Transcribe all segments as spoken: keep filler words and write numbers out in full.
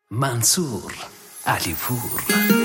منصور علیپور.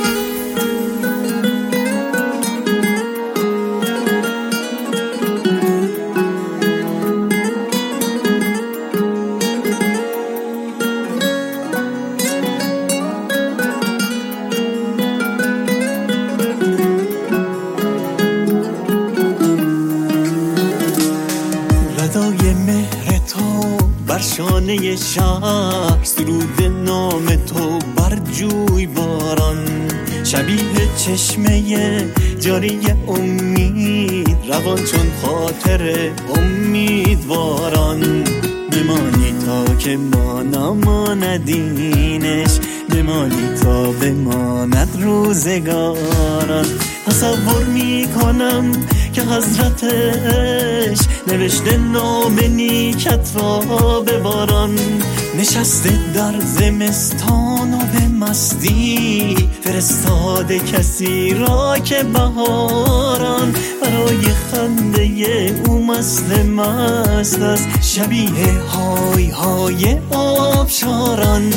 ردای مهر تو بر شانه شهر، سرود نام تو بر جوی باران، شبیه چشمه جاری امید، روان چون خاطر امیدواران. بمانی تا که ما نماندینش، بمانی تا بماند روزگاران. تصور می کنم که حضرتش نوشته نام نیکت را به باران، نشسته در زمستان و به مستی فرستاده کسی را که بهاران برای خنده او مست مست است، شبیه های های آبشاران.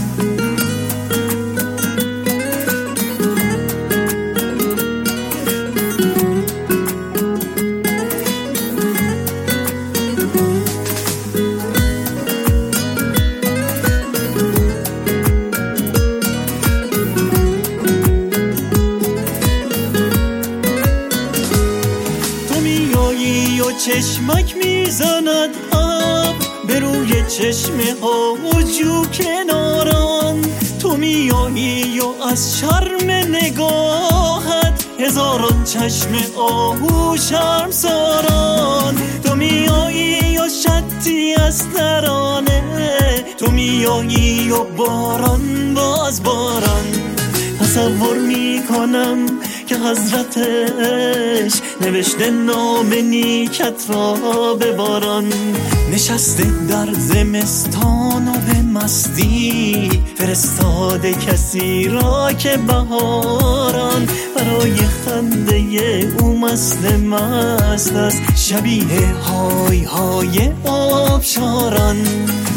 و چشمک میزند آب به روی چشمه ها و جو کناران، تو میایی و از شرم نگاهت هزاران چشم آهو شرم ساران. تو میایی و شتی از ترانه، تو میایی و باران باز باران. تصور می کنم که حضرتش نوشته نام نیکت را به باران، نشسته در زمستان و به مستی فرستاده کسی را که بهاران برای خنده او مست مست است، شبیه های های آبشاران.